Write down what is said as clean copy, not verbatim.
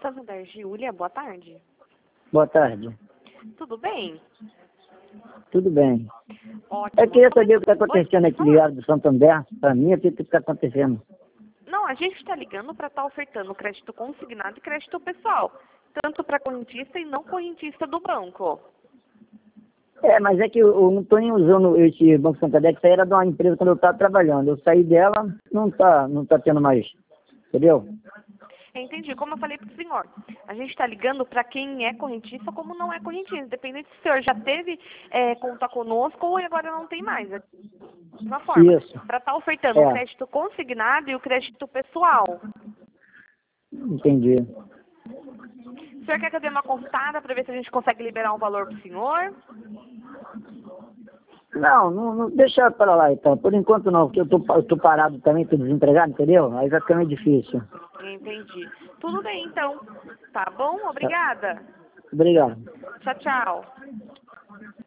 Santander, Giulia, boa tarde. Boa tarde. Tudo bem? Tudo bem. Ótimo. Eu queria saber o que está acontecendo Oi, aqui ligado do Santander. Para mim, o que está acontecendo? Não, a gente está ligando para estar ofertando crédito consignado e crédito pessoal, tanto para correntista e não correntista do banco. Mas é que eu não estou nem usando esse Banco Santander, que isso aí era de uma empresa quando eu estava trabalhando. Eu saí dela, não tá tendo mais, entendeu? Entendi. Como eu falei para o senhor, a gente está ligando para quem é correntista como não é correntista, independente se o senhor já teve conta conosco ou agora não tem mais. Da mesma forma, Isso. para estar ofertando o crédito consignado e o crédito pessoal. Entendi. O senhor quer que eu dê uma consultada para ver se a gente consegue liberar um valor para o senhor? Não, deixa para lá então. Por enquanto não, porque eu tô parado também, tô desempregado, entendeu? Aí vai ficar meio difícil. Entendi. Tudo bem, então. Tá bom? Obrigada. Obrigado. Tchau, tchau.